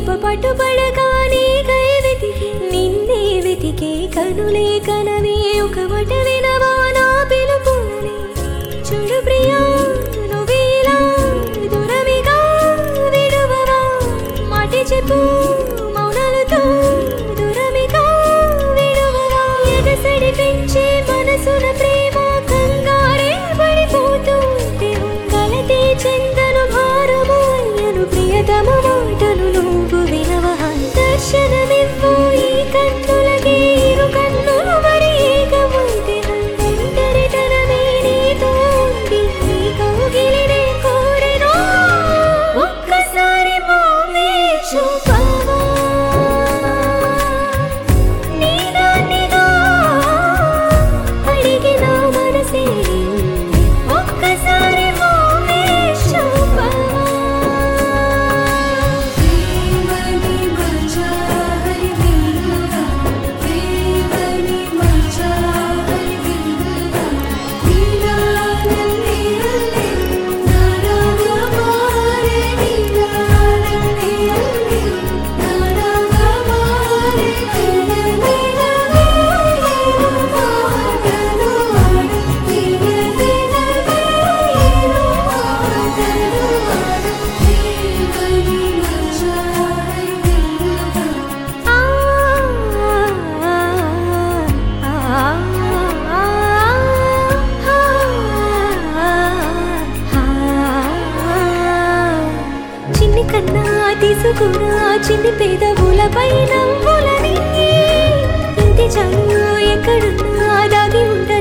పట్టుబడగానే వెతికి నిన్నే వెతికే కనులే కనవే ఒక మాట వినవా నా పిలుపుని చూడు ప్రియా నువ్వేలా దూరమిగా విడువవా మాట చెప్పు మౌనాలతో దూరమిగా విడువవా ఎగసడి పెంచే మనసున ప్రేమ కంగారే పడిపోతుంటే గలతే చెందను భారము అయ్యను ప్రియతమ మాటలు నువ్వు వినవా దర్శనమివ్వు ఈ కన్నులకి ఇరు కన్నులు మరి ఏకమైతే ఒంటరితనమే నీతో ఉంది నీ కౌగిలినే కోరెను ఒక్కసారి మోమే చూపవా నీదానిగా అడిగిన మనసే ఒక్కసారి మోమే చూపవా చిన్ని కన్నా తీసుకురా చిన్ని పెదవులపై నవ్వులని ఇంటి చాలు ఎక్కడున్నా దాగి ఉంట